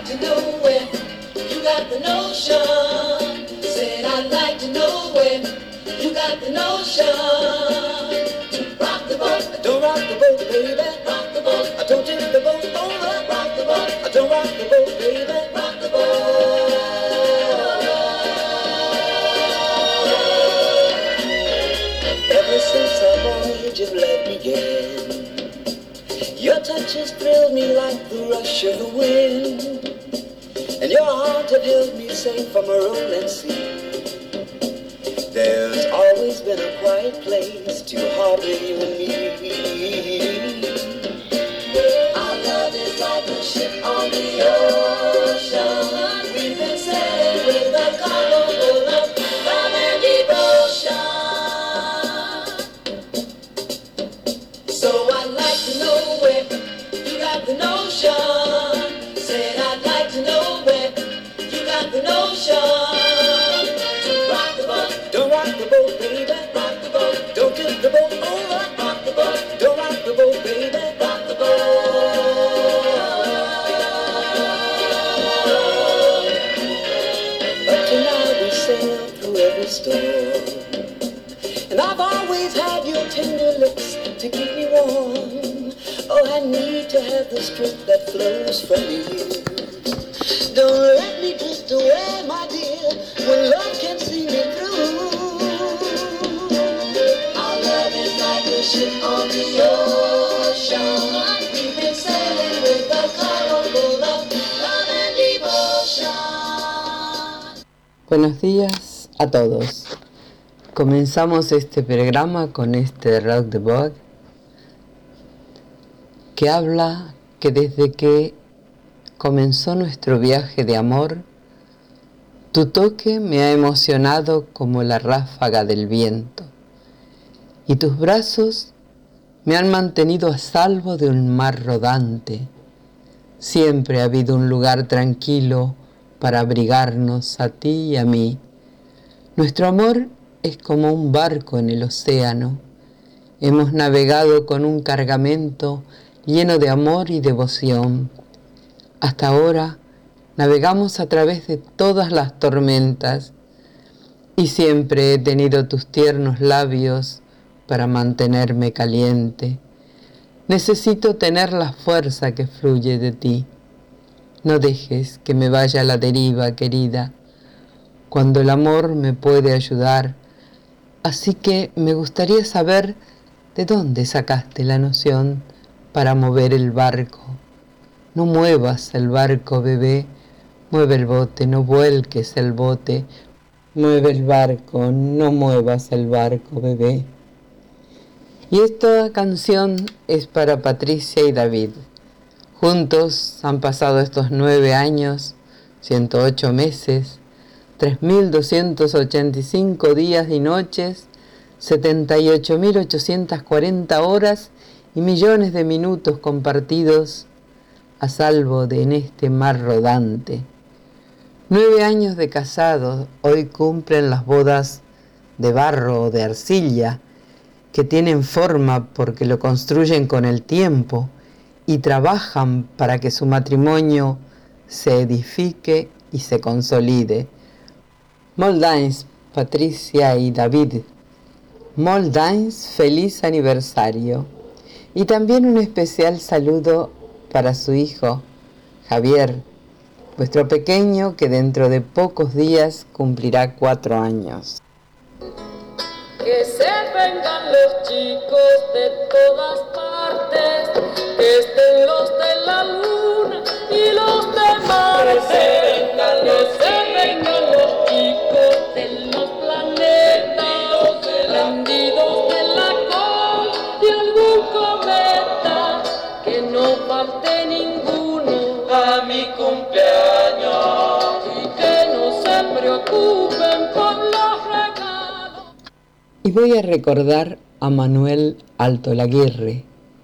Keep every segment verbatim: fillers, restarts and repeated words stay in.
to know where you got the notion. Said I'd like to know where you got the notion. Rock the boat, don't rock the boat, baby. Rock the boat, I don't tip the boat over. Rock the boat, I don't rock the boat, baby. Rock the boat. Ever since our voyage of love began, your touch has thrilled me like the rush of the wind, and your heart had held me safe from a rolling sea. There's always been a quiet place to harbor you and me. Our love is like a ship on the ocean. We've been sailing with a cargo full of love and devotion. So I'd like to know where you got the notion. Said I'd like to know where you got the notion. Rock the boat, don't rock the boat, baby. Rock the boat, don't tip the boat over. Rock the boat, don't rock the boat, baby. Rock the boat. But tonight we sail through every storm, and I've always had your tender lips to keep me warm. Oh, I need to have the strength that flows from you. Don't let me drift away, my dear, when love can see me through. Our love is like a ship on the ocean. We've been sailing with a cargo full of love and devotion. Buenos días a todos. Comenzamos este programa con este Rock the Boat que habla que desde que comenzó nuestro viaje de amor, tu toque me ha emocionado como la ráfaga del viento, y tus brazos me han mantenido a salvo de un mar rodante. Siempre ha habido un lugar tranquilo para abrigarnos a ti y a mí. Nuestro amor es como un barco en el océano. Hemos navegado con un cargamento lleno de amor y devoción. Hasta ahora navegamos a través de todas las tormentas, y siempre he tenido tus tiernos labios para mantenerme caliente. Necesito tener la fuerza que fluye de ti. No dejes que me vaya a la deriva, querida, cuando el amor me puede ayudar. Así que me gustaría saber de dónde sacaste la noción para mover el barco. No muevas el barco, bebé, mueve el bote, no vuelques el bote. Mueve el barco, no muevas el barco, bebé. Y esta canción es para Patricia y David. Juntos han pasado estos nueve años, ciento ocho meses, tres mil doscientos ochenta y cinco días y noches, setenta y ocho mil ochocientas cuarenta horas y millones de minutos compartidos a salvo de en este mar rodante. Nueve años de casados hoy cumplen las bodas de barro o de arcilla, que tienen forma porque lo construyen con el tiempo y trabajan para que su matrimonio se edifique y se consolide. Moldains, Patricia y David. Moldains, feliz aniversario. Y también un especial saludo para su hijo, Javier, vuestro pequeño que dentro de pocos días cumplirá cuatro años. Que se vengan los chicos de todas partes, que estén los de la luna y los de Marte. Que se vengan los, que se vengan los chicos de los planetas, prendidos de la cola de algún cometa. Que no falte ninguno a mi cumpleaños y que no se preocupen por los regalos. Y voy a recordar a Manuel Alto Laguirre.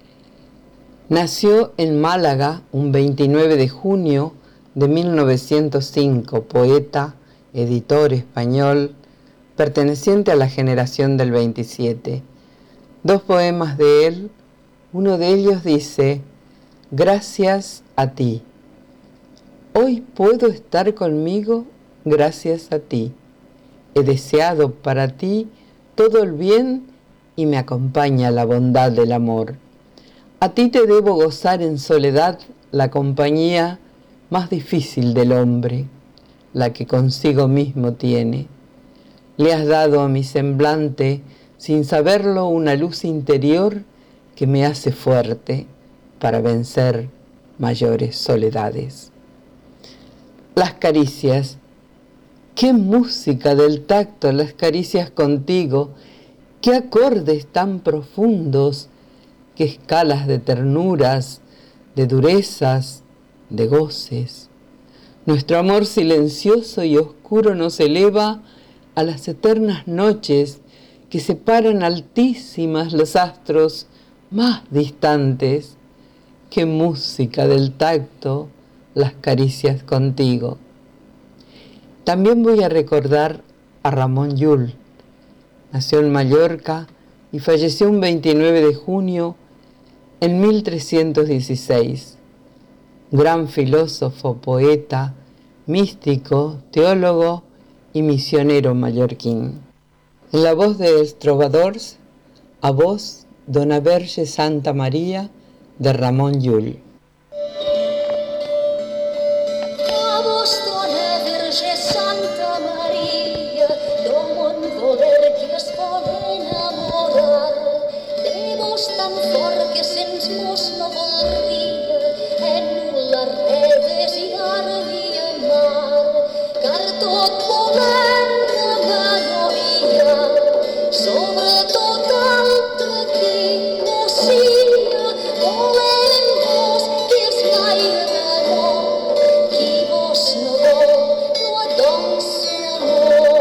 Nació en Málaga un veintinueve de junio de mil novecientos cinco, poeta, editor español, perteneciente a la generación del veintisiete. Dos poemas de él, uno de ellos dice: gracias a ti. Hoy puedo estar conmigo gracias a ti. He deseado para ti todo el bien y me acompaña la bondad del amor. A ti te debo gozar en soledad la compañía más difícil del hombre, la que consigo mismo tiene. Le has dado a mi semblante, sin saberlo, una luz interior que me hace fuerte para vencer mayores soledades. Las caricias. Qué música del tacto las caricias contigo, qué acordes tan profundos, qué escalas de ternuras, de durezas, de goces. Nuestro amor silencioso y oscuro nos eleva a las eternas noches que separan altísimas los astros más distantes. Qué música del tacto las caricias contigo. También voy a recordar a Ramón Llull. Nació en Mallorca y falleció un veintinueve de junio en mil trescientos dieciséis. Gran filósofo, poeta, místico, teólogo y misionero mallorquín. En la voz de Els Trovadors, a voz Dona Verge Santa María de Ramón Llull. A vos, Dona Verge Santa María, do mon voler que es vol enamorar, de vos tan fort que sens mos no voldria, ennular redes i armi a mar, car tot volem remenoria, sobretot altre qui no sia, volem vos que és gaire d'amor, qui vos no vol, no et dons amor.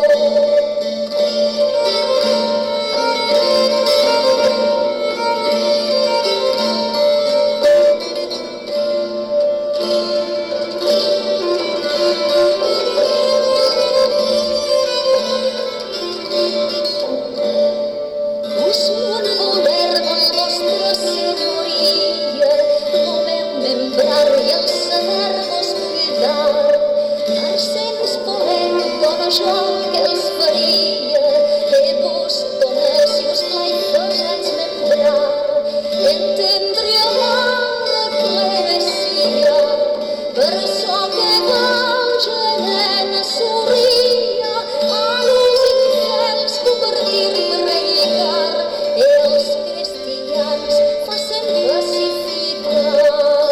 Us mon voler vol vostra senyoria, lo meu membrar i el saber-vos cuidar, car sens voler dono jo que els faria, e vos donés si us plai posats membrar, entendre amar plebecia, per çò que vagen en sorria, a los infels convertir predicar, e els cristians facen pacificar.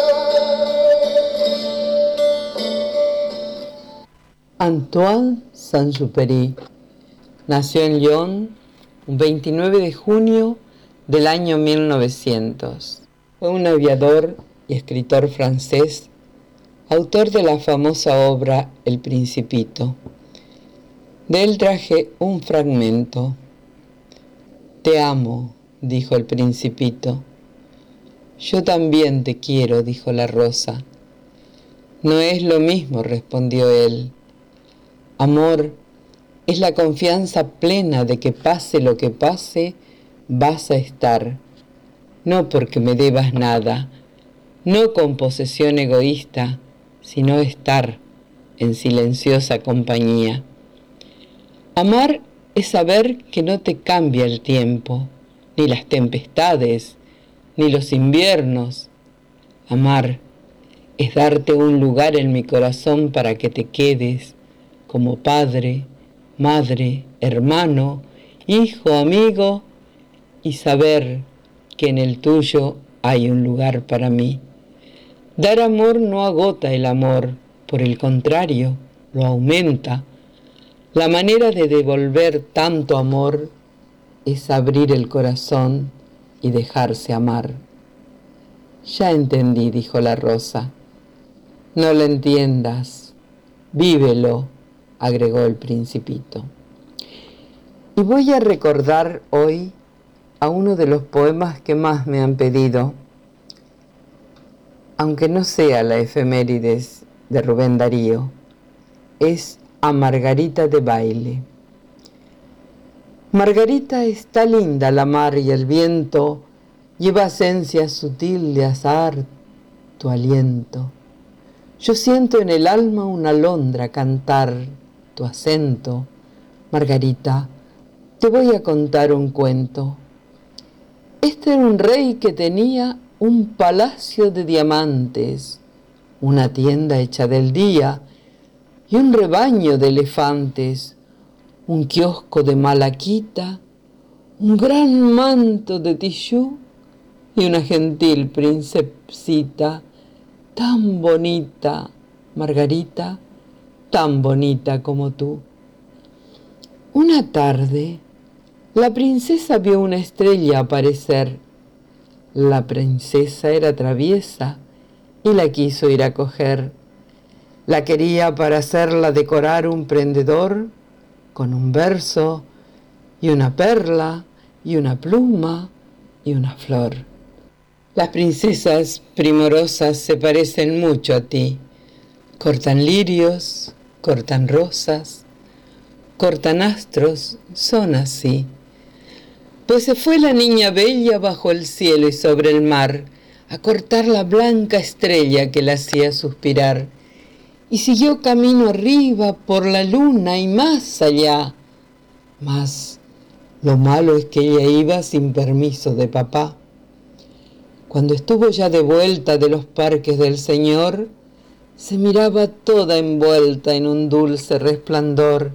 Antoine Saint-Exupéry nació en Lyon un veintinueve de junio del año mil novecientos. Fue un aviador y escritor francés, autor de la famosa obra El Principito. De él traje un fragmento. Te amo, dijo el Principito. Yo también te quiero, dijo la rosa. No es lo mismo, respondió él. Amor es la confianza plena de que pase lo que pase, vas a estar, no porque me debas nada, no con posesión egoísta, sino estar en silenciosa compañía. Amar es saber que no te cambia el tiempo, ni las tempestades, ni los inviernos. Amar es darte un lugar en mi corazón para que te quedes como padre, madre, hermano, hijo, amigo, y saber que en el tuyo hay un lugar para mí. Dar amor no agota el amor, por el contrario, lo aumenta. La manera de devolver tanto amor es abrir el corazón y dejarse amar. Ya entendí, dijo la rosa. No lo entiendas, vívelo, agregó el Principito. Y voy a recordar hoy a uno de los poemas que más me han pedido, aunque no sea la efemérides de Rubén Darío, es a Margarita de Baile. Margarita está linda la mar y el viento, lleva esencia sutil de azahar tu aliento. Yo siento en el alma una alondra cantar tu acento. Margarita, te voy a contar un cuento. Este era un rey que tenía un palacio de diamantes, una tienda hecha del día y un rebaño de elefantes, un kiosco de malaquita, un gran manto de tixú y una gentil princesita, tan bonita, Margarita, tan bonita como tú. Una tarde, la princesa vio una estrella aparecer. La princesa era traviesa y la quiso ir a coger. La quería para hacerla decorar un prendedor con un verso y una perla y una pluma y una flor. Las princesas primorosas se parecen mucho a ti. Cortan lirios, cortan rosas, cortan astros, son así. Pues se fue la niña bella bajo el cielo y sobre el mar a cortar la blanca estrella que la hacía suspirar. Y siguió camino arriba por la luna y más allá. Mas lo malo es que ella iba sin permiso de papá. Cuando estuvo ya de vuelta de los parques del Señor, se miraba toda envuelta en un dulce resplandor.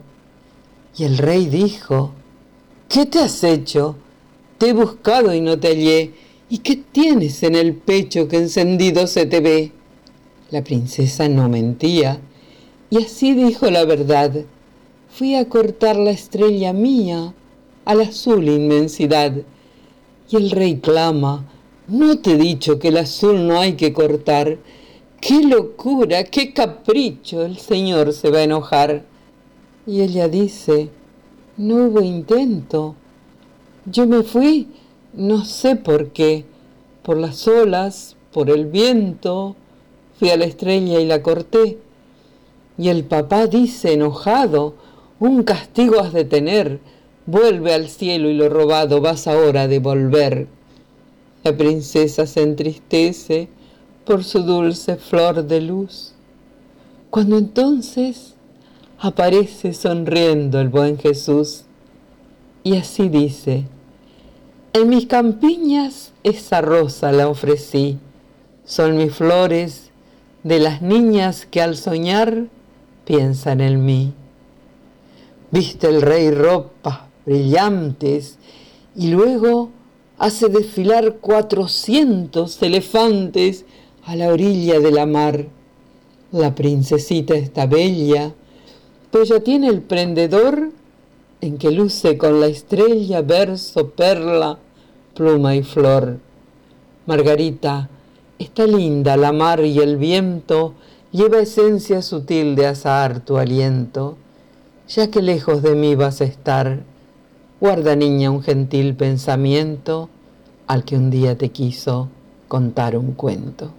Y el rey dijo: ¿qué te has hecho? Te he buscado y no te hallé. ¿Y qué tienes en el pecho que encendido se te ve? La princesa no mentía, y así dijo la verdad. Fui a cortar la estrella mía a la azul inmensidad. Y el rey clama: ¿no te he dicho que el azul no hay que cortar? ¡Qué locura, qué capricho! El señor se va a enojar. Y ella dice: no hubo intento. Yo me fui, no sé por qué, por las olas, por el viento, fui a la estrella y la corté. Y el papá dice enojado: un castigo has de tener, vuelve al cielo y lo robado vas ahora a devolver. La princesa se entristece por su dulce flor de luz, cuando entonces aparece sonriendo el buen Jesús, y así dice: en mis campiñas esa rosa la ofrecí, son mis flores de las niñas que al soñar piensan en mí. Viste el rey ropas brillantes y luego hace desfilar cuatrocientos elefantes a la orilla de la mar. La princesita está bella, pues ya tiene el prendedor en que luce con la estrella verso, perla, pluma y flor. Margarita, está linda la mar y el viento lleva esencia sutil de azahar tu aliento. Ya que lejos de mí vas a estar, guarda, niña, un gentil pensamiento al que un día te quiso contar un cuento.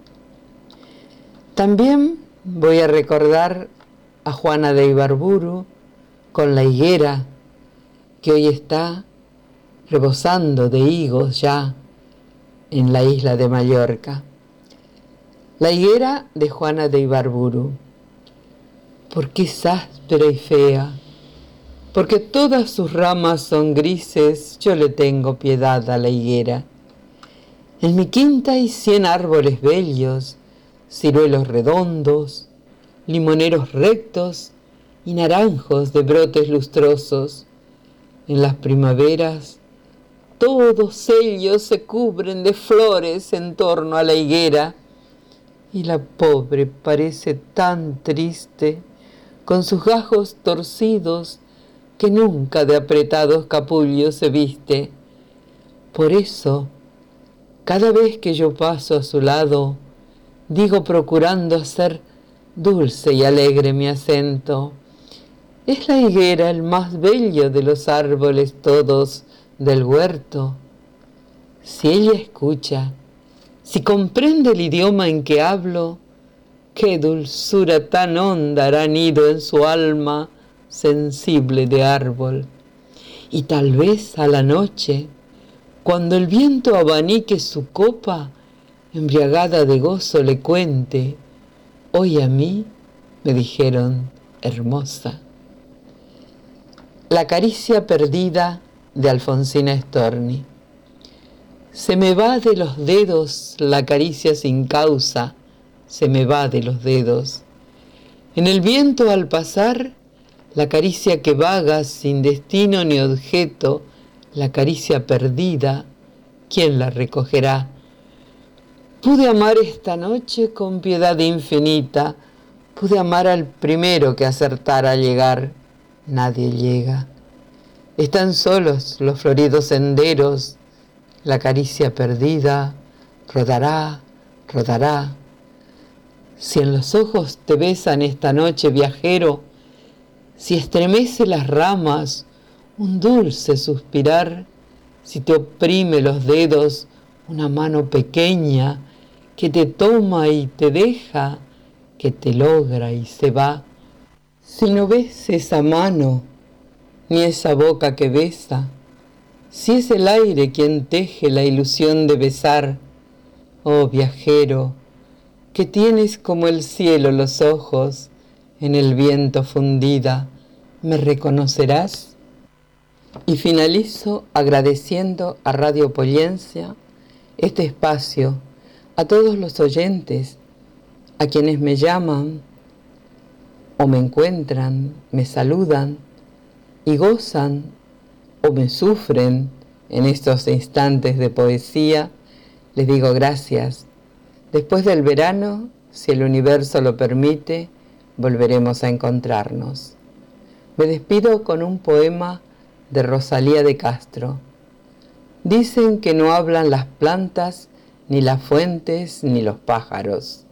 También voy a recordar a Juana de Ibarburu con la higuera que hoy está rebosando de higos ya en la isla de Mallorca. La higuera de Juana de Ibarburu. ¿Por qué es áspera y fea? Porque todas sus ramas son grises, yo le tengo piedad a la higuera. En mi quinta hay cien árboles bellos, ciruelos redondos, limoneros rectos y naranjos de brotes lustrosos. En las primaveras todos ellos se cubren de flores en torno a la higuera, y la pobre parece tan triste, con sus gajos torcidos, que nunca de apretados capullos se viste. Por eso, cada vez que yo paso a su lado, digo procurando hacer dulce y alegre mi acento: es la higuera el más bello de los árboles todos del huerto. Si ella escucha, si comprende el idioma en que hablo, qué dulzura tan honda hará nido en su alma sensible de árbol. Y tal vez a la noche, cuando el viento abanique su copa, embriagada de gozo le cuente Hoy a mí me dijeron hermosa. La caricia perdida de Alfonsina Storni. Se me va de los dedos la caricia sin causa, se me va de los dedos. En el viento al pasar, la caricia que vaga sin destino ni objeto, la caricia perdida, ¿quién la recogerá? Pude amar esta noche con piedad infinita, pude amar al primero que acertara a llegar, nadie llega. Están solos los floridos senderos, la caricia perdida rodará, rodará. Si en los ojos te besan esta noche, viajero, si estremece las ramas un dulce suspirar, si te oprime los dedos una mano pequeña que te toma y te deja, que te logra y se va, si no ves esa mano ni esa boca que besa, si es el aire quien teje la ilusión de besar, oh viajero, que tienes como el cielo los ojos en el viento fundida, ¿me reconocerás? Y finalizo agradeciendo a Radio Pollencia este espacio, a todos los oyentes, a quienes me llaman o me encuentran, me saludan y gozan o me sufren en estos instantes de poesía. Les digo gracias. Después del verano, si el universo lo permite, volveremos a encontrarnos. Me despido con un poema de Rosalía de Castro. Dicen que no hablan las plantas, ni las fuentes, ni los pájaros.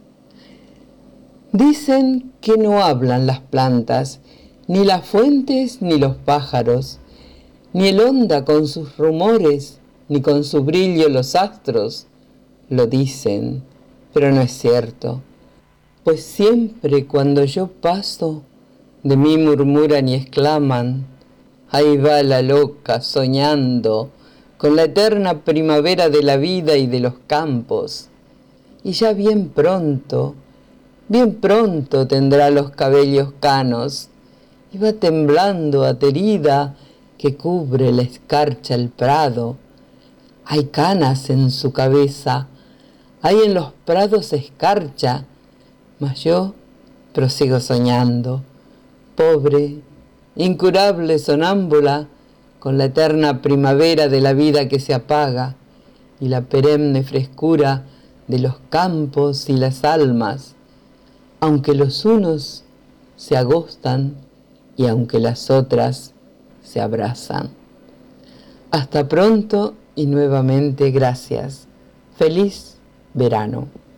Dicen que no hablan las plantas, ni las fuentes, ni los pájaros, ni el onda con sus rumores, ni con su brillo los astros. Lo dicen, pero no es cierto, pues siempre cuando yo paso, de mí murmuran y exclaman, ahí va la loca soñando con la eterna primavera de la vida y de los campos, y ya bien pronto, bien pronto tendrá los cabellos canos, y va temblando aterida que cubre la escarcha el prado. Hay canas en su cabeza, hay en los prados escarcha, mas yo prosigo soñando, pobre, incurable sonámbula, con la eterna primavera de la vida que se apaga y la perenne frescura de los campos y las almas, aunque los unos se agostan y aunque las otras se abrazan. Hasta pronto y nuevamente gracias. Feliz verano.